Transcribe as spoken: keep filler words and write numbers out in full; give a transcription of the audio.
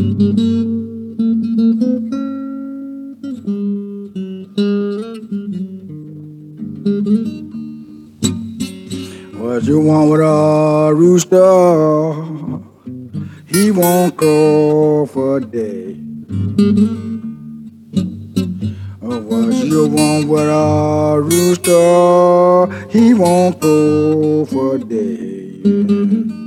What you want with a rooster? He won't crow for a day. What you want with a rooster? He won't crow for a day.